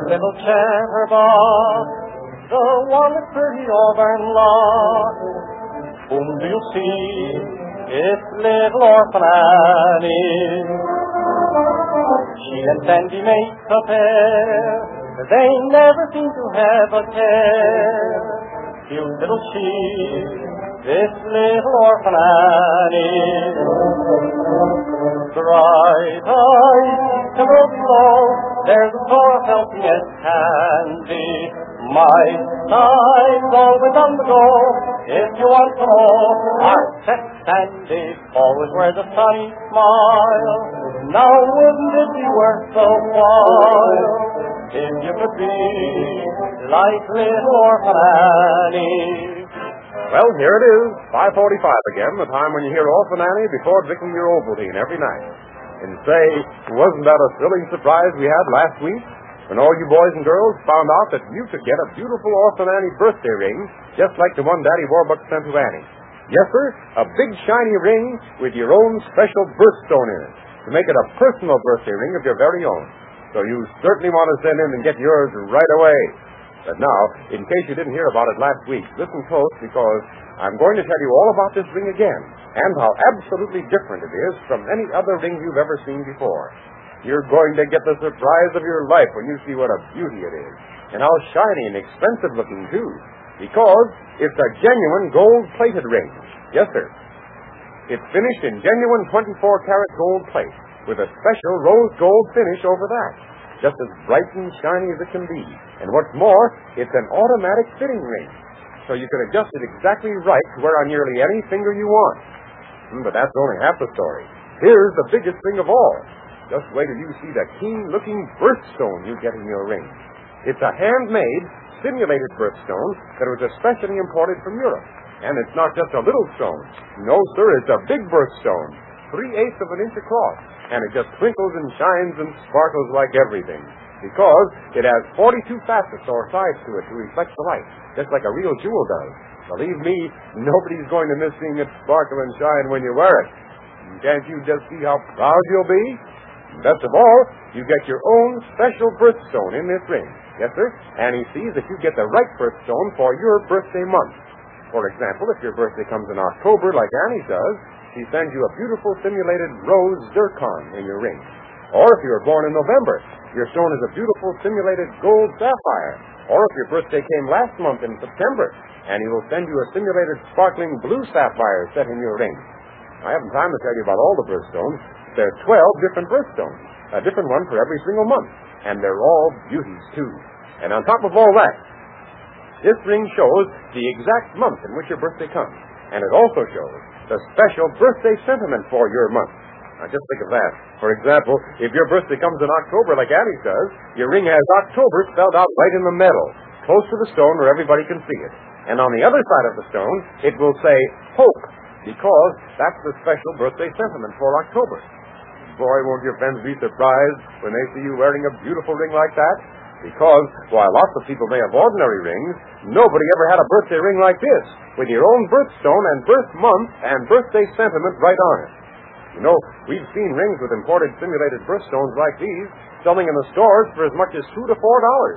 little chatterbox, the one that's pretty auburn lock. Whom do you see? It's little orphan Annie. She and Sandy make a pair. They never seem to have a care. Cute little she, this little orphan Annie. Bright eyes, never below, there's a store of helping as candy. My side's always on the go, if you want to know. Our set Sandy always wears a sunny smile. Now wouldn't it be worth the while if you could be like little orphan Annie? Well, here it is, 5:45 again, the time when you hear Orphan Annie before drinking your Ovaltine every night. And say, wasn't that a thrilling surprise we had last week when all you boys and girls found out that you could get a beautiful Orphan Annie birthday ring just like the one Daddy Warbucks sent to Annie? Yes, sir, a big shiny ring with your own special birthstone in it to make it a personal birthday ring of your very own. So you certainly want to send in and get yours right away. But now, in case you didn't hear about it last week, listen close because I'm going to tell you all about this ring again and how absolutely different it is from any other ring you've ever seen before. You're going to get the surprise of your life when you see what a beauty it is and how shiny and expensive looking, too, because it's a genuine gold-plated ring. Yes, sir. It's finished in genuine 24-karat gold plate with a special rose gold finish over that, just as bright and shiny as it can be. And what's more, it's an automatic fitting ring, so you can adjust it exactly right to wear on nearly any finger you want. But that's only half the story. Here's the biggest thing of all. Just wait till you see the keen-looking birthstone you get in your ring. It's a handmade, simulated birthstone that was especially imported from Europe. And it's not just a little stone. No, sir, it's a big birthstone, 3/8 of an inch across. And it just twinkles and shines and sparkles like everything, because it has 42 facets or sides to it to reflect the light, just like a real jewel does. Believe me, nobody's going to miss seeing it sparkle and shine when you wear it. Can't you just see how proud you'll be? Best of all, you get your own special birthstone in this ring. Yes, sir, and he sees that you get the right birthstone for your birthday month. For example, if your birthday comes in October like Annie does, she sends you a beautiful simulated rose zircon in your ring. Or if you were born in November, your stone is a beautiful simulated gold sapphire. Or if your birthday came last month in September, and he will send you a simulated sparkling blue sapphire set in your ring. I haven't time to tell you about all the birthstones. There are 12 different birthstones, a different one for every single month. And they're all beauties, too. And on top of all that, this ring shows the exact month in which your birthday comes. And it also shows the special birthday sentiment for your month. Now, just think of that. For example, if your birthday comes in October like Annie's does, your ring has October spelled out right in the middle, close to the stone where everybody can see it. And on the other side of the stone, it will say hope, because that's the special birthday sentiment for October. Boy, won't your friends be surprised when they see you wearing a beautiful ring like that? Because, while lots of people may have ordinary rings, nobody ever had a birthday ring like this, with your own birthstone and birth month and birthday sentiment right on it. You know, we've seen rings with imported simulated birthstones like these selling in the stores for as much as $2 to $4.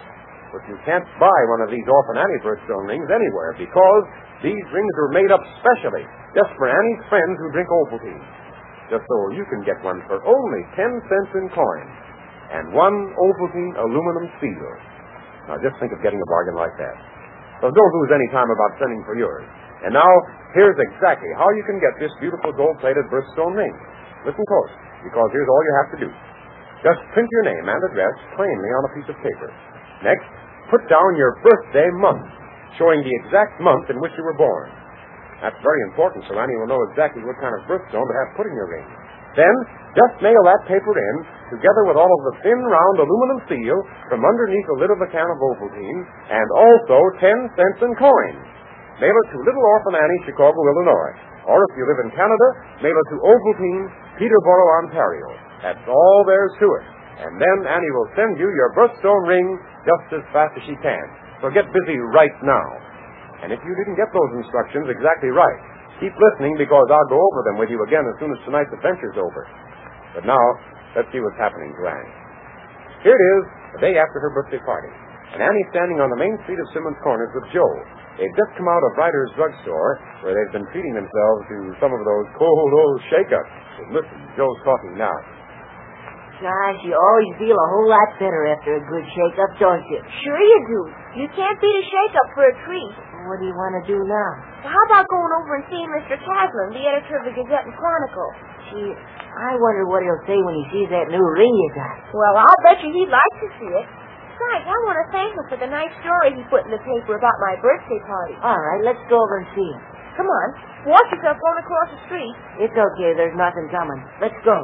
But you can't buy one of these Orphan Annie birthstone rings anywhere because these rings were made up specially just for Annie's friends who drink Ovaltine. Just so you can get one for only 10 cents in coins. And one Ovaltine aluminum seal. Now, just think of getting a bargain like that. So don't lose any time about sending for yours. And now, here's exactly how you can get this beautiful gold-plated birthstone ring. Listen close, because here's all you have to do. Just print your name and address plainly on a piece of paper. Next, put down your birthday month, showing the exact month in which you were born. That's very important, so Annie will know exactly what kind of birthstone to have put in your ring. Then, just mail that paper in, together with all of the thin, round aluminum seal from underneath the lid of a can of Ovaltine, and also 10 cents in coins. Mail it to Little Orphan Annie, Chicago, Illinois. Or if you live in Canada, mail it to Ovaltine, Peterborough, Ontario. That's all there's to it. And then Annie will send you your birthstone ring just as fast as she can. So get busy right now. And if you didn't get those instructions exactly right, keep listening because I'll go over them with you again as soon as tonight's adventure's over. But now, let's see what's happening to Annie. Here it is, the day after her birthday party. And Annie's standing on the main street of Simmons Corners with Joe. They've just come out of Ryder's drugstore, where they've been treating themselves to some of those cold old shake-ups. And listen, Joe's talking now. Gosh, you always feel a whole lot better after a good shake-up, don't you? Sure you do. You can't beat a shake-up for a treat. What do you want to do now? Well, how about going over and seeing Mr. Caslin, the editor of the Gazette and Chronicle? Gee, I wonder what he'll say when he sees that new ring you got. Well, I'll bet you he'd like to see it. Besides, I want to thank him for the nice story he put in the paper about my birthday party. All right, let's go over and see him. Come on. Watch yourself going across the street. It's okay. There's nothing coming. Let's go.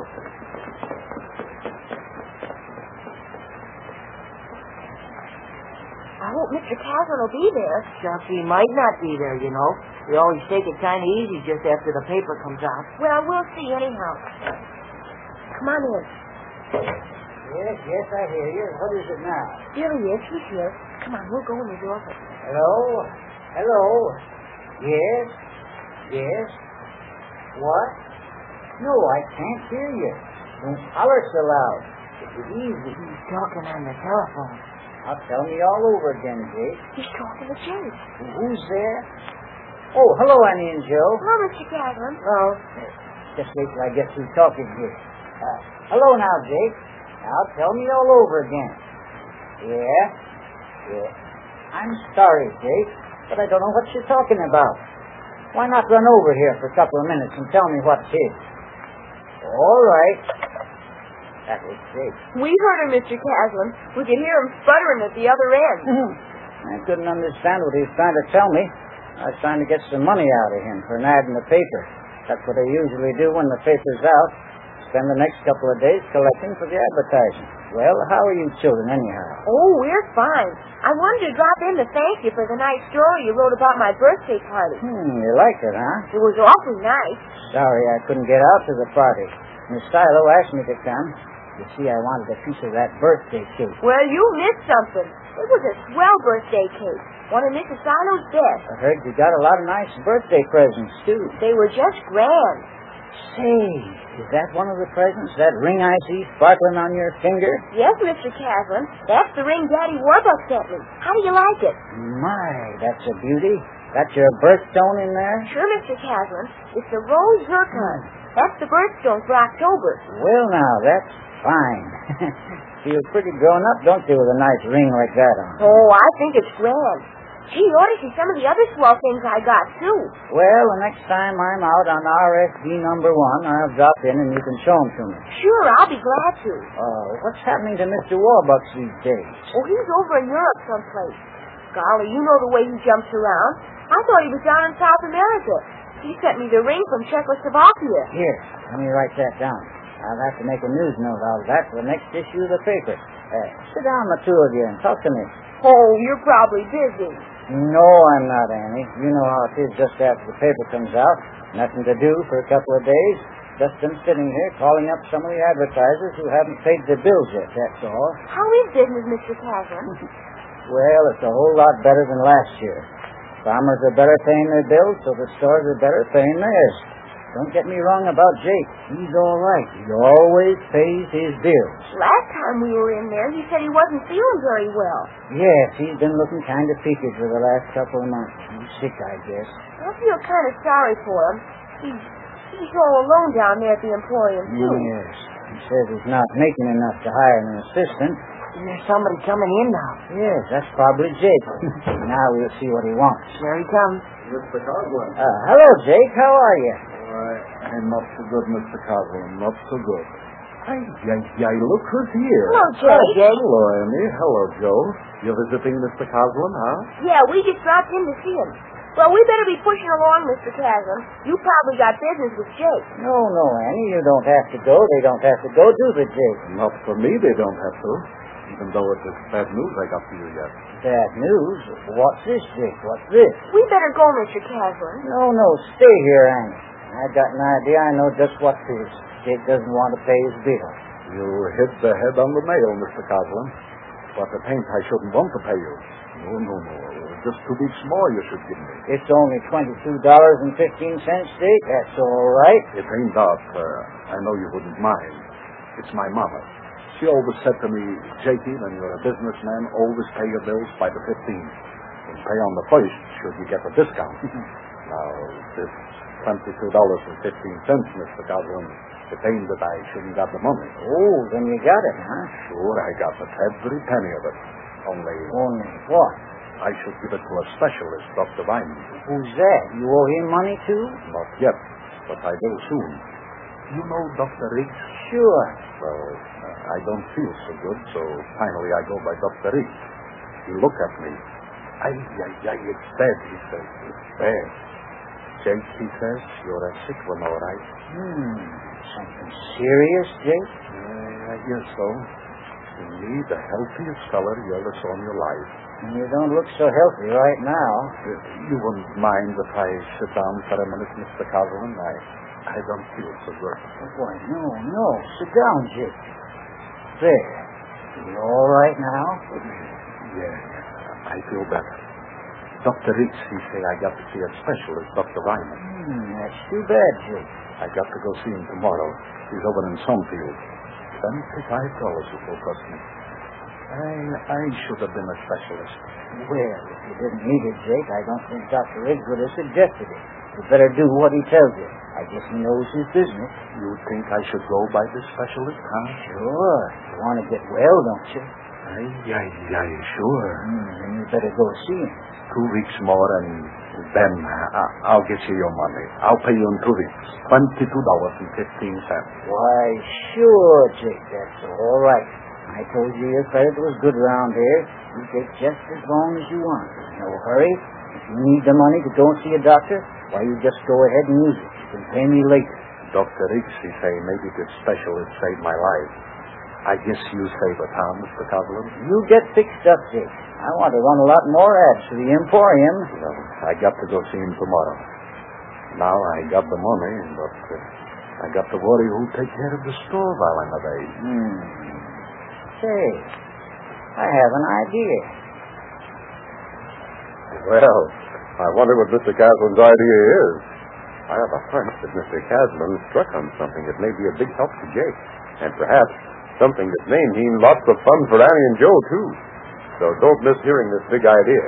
I hope Mr. Caslin will be there. Shucks, he might not be there, you know. We always take it kind of easy just after the paper comes out. Well, we'll see anyhow. Come on in. Yes, I hear you. What is it now? Here he is. He's here. Come on, we'll go in his office. Hello? Yes? What? No, I can't hear you. Don't holler so loud. It's easy. He's talking on the telephone. Now tell me all over again, Jake. He's talking to Jake. Who's there? Oh, hello, Annie and Joe. Hello, Mr. Caslin. Well, just wait till I get through talking here. Hello now, Jake. Now tell me all over again. Yeah. I'm sorry, Jake, but I don't know what you're talking about. Why not run over here for a couple of minutes and tell me what it is? All right. That was Jake. We heard him, Mr. Caslin. We could hear him sputtering at the other end. I couldn't understand what he was trying to tell me. I was trying to get some money out of him for an ad in the paper. That's what I usually do when the paper's out. Spend the next couple of days collecting for the advertising. Well, how are you children, anyhow? Oh, we're fine. I wanted to drop in to thank you for the nice story you wrote about my birthday party. You liked it, huh? It was awfully nice. Sorry I couldn't get out to the party. Miss Silo asked me to come. You see, I wanted a piece of that birthday cake. Well, you missed something. It was a swell birthday cake. One of Mrs. Silo's best. I heard you got a lot of nice birthday presents, too. They were just grand. Say, is that one of the presents? That ring I see sparkling on your finger? Yes, Mr. Caslin. That's the ring Daddy Warbuck sent me. How do you like it? My, that's a beauty. That's your birthstone in there? Sure, Mr. Caslin. It's a rose zircon. That's the birthstone for October. Well, now, that's fine. Feels pretty grown up, don't you, with a nice ring like that on? Oh, I think it's grand. Gee, you ought to see some of the other swell things I got, too. Well, the next time I'm out on RFD number 1, I'll drop in and you can show them to me. Sure, I'll be glad to. What's happening to Mr. Warbuck these days? Oh, he's over in Europe someplace. Golly, you know the way he jumps around. I thought he was down in South America. He sent me the ring from Czechoslovakia. Here, let me write that down. I'll have to make a news note out of that for the next issue of the paper. Sit down, the two of you, and talk to me. Oh, you're probably busy. No, I'm not, Annie. You know how it is just after the paper comes out. Nothing to do for a couple of days. Just been sitting here calling up some of the advertisers who haven't paid their bills yet, that's all. How is business, Mr. Caslin? Well, it's a whole lot better than last year. Farmers are better paying their bills, so the stores are better paying theirs. Don't get me wrong about Jake. He's all right. He always pays his bills. Last time we were in there, he said he wasn't feeling very well. Yes, he's been looking kind of peaked for the last couple of months. He's sick, I guess. I feel kind of sorry for him. He's all alone down there at the Emporium, too. Yes. He says he's not making enough to hire an assistant. There's somebody coming in now. Yes, that's probably Jake. Now we'll see what he wants. There he comes. Mr. Coghlan. Hello, Jake. How are you? I'm not so good, Mr. Coghlan. Not so good. Look who's here. Hello, Jake. Hello, Annie. Hello, Joe. You're visiting Mr. Coghlan, huh? Yeah, we just dropped in to see him. Well, we better be pushing along, Mr. Caslin. You probably got business with Jake. No, Annie. You don't have to go. They don't have to go, do they, Jake? Not for me, they don't have to. Even though it is bad news I got for you yet. Bad news? What's this, Jake? What's this? We better go, Mr. Caslin. No. Stay here, Annie. I've got an idea. I know just what to do. Jake doesn't want to pay his bill. You hit the head on the nail, Mr. Coghlan. But it ain't I shouldn't want to pay you. No. Just 2 weeks more you should give me. It's only $22.15, Jake. That's all right. It ain't that. I know you wouldn't mind. It's my mama. She always said to me, Jakey, when you're a businessman, always pay your bills by the 15th. And pay on the 1st should you get a discount. Now, this $22.15, Mr. Goslin, it ain't that I shouldn't got the money. Oh, then you got it, huh? Sure, I got it. Every penny of it. Only what? I should give it to a specialist, Dr. Wyman. Who's that? You owe him money, too? Not yet, but I will soon. You know Dr. Riggs? Sure. Well, I don't feel so good, so finally I go by Dr. Riggs. He look at me. It's bad, he says. It's bad. Jake, he says, you're a sick one, all right. Something serious, Jake? I guess so. You need the healthiest fella you ever saw in your life. You don't look so healthy right now. You wouldn't mind if I sit down for a minute, Mr. Coughlin? I don't feel so good. Why, no. Sit down, Jake. There. You all right now? Yeah, I feel better. Dr. Riggs, he say I got to see a specialist, Dr. Wyman. That's too bad, Jake. I got to go see him tomorrow. He's over in Sunfield. $75 it will cost me. I should have been a specialist. Well, if you didn't need it, Jake, I don't think Dr. Riggs would have suggested it. You better do what he tells you. I guess he knows his business. You think I should go by this specialist, huh? Sure. You want to get well, don't you? Sure. Then you better go see him. 2 weeks more, and then I'll get you your money. I'll pay you in 2 weeks. $22.15. Why, sure, Jake. That's all right. I told you your credit was good around here. You take just as long as you want. There's no hurry. If you need the money to go and see a doctor, why, you just go ahead and use it. You can pay me later. Dr. Riggs, he say, maybe this specialist saved my life. I guess you save it, huh, Mr. Coughlin? You get fixed up, Jake. I want to run a lot more ads for the Emporium. Well, I got to go see him tomorrow. Now I got the money, but I got to worry who'll take care of the store while I'm away. Say, I have an idea. Well, I wonder what Mr. Caslin's idea is. I have a hunch that Mr. Caslin struck on something that may be a big help to Jake, and perhaps something that may mean lots of fun for Annie and Joe, too. So don't miss hearing this big idea.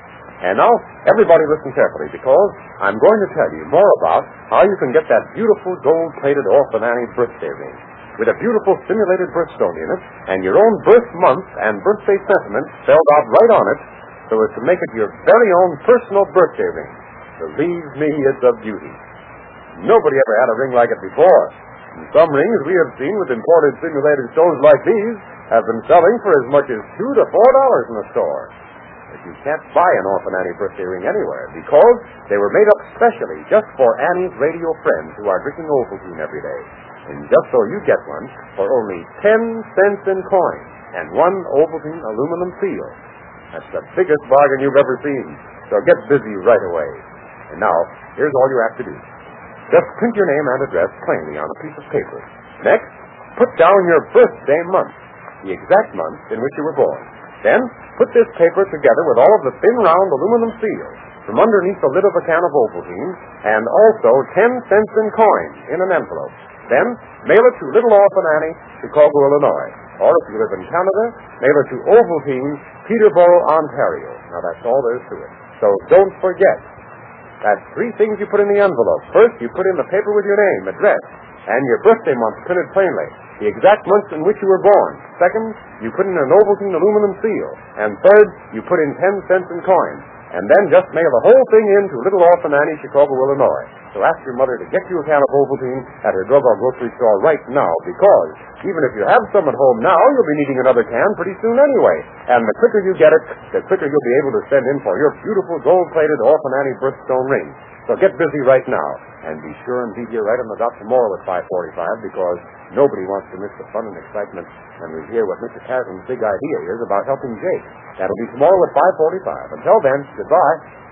And now, everybody listen carefully, because I'm going to tell you more about how you can get that beautiful gold-plated Orphan Annie birthday ring with a beautiful simulated birthstone in it and your own birth month and birthday sentiment spelled out right on it so as to make it your very own personal birthday ring. Believe me, it's a beauty. Nobody ever had a ring like it before. And some rings we have seen with imported simulated stones like these have been selling for as much as $2 to $4 in the store. But you can't buy an Orphan Annie birthday ring anywhere because they were made up specially just for Annie's radio friends who are drinking Ovaltine every day. And just so you get one for only 10 cents in coin and one Ovaltine aluminum seal. That's the biggest bargain you've ever seen. So get busy right away. And now, here's all you have to do. Just print your name and address plainly on a piece of paper. Next, put down your birthday month, the exact month in which you were born. Then, put this paper together with all of the thin, round aluminum seals from underneath the lid of a can of Ovaltine, and also 10 cents in coin in an envelope. Then, mail it to Little Orphan Annie, Chicago, Illinois. Or if you live in Canada, mail it to Ovaltine, Peterborough, Ontario. Now, that's all there is to it. So don't forget. That's 3 things you put in the envelope. First, you put in the paper with your name, address, and your birthday month printed plainly, the exact month in which you were born. Second, you put in an Ovaltine aluminum seal. And third, you put in 10 cents in coin. And then just mail the whole thing in to Little Orphan Annie, Chicago, Illinois. So ask your mother to get you a can of Ovaltine at her drug or grocery store right now, because even if you have some at home now, you'll be needing another can pretty soon anyway. And the quicker you get it, the quicker you'll be able to send in for your beautiful gold-plated Orphan Annie birthstone ring. So get busy right now. And be sure and be here right on the dot tomorrow at 5:45, because nobody wants to miss the fun and excitement and we hear what Mr. Caslin's big idea is about helping Jake. That'll be tomorrow at 5:45. Until then, goodbye.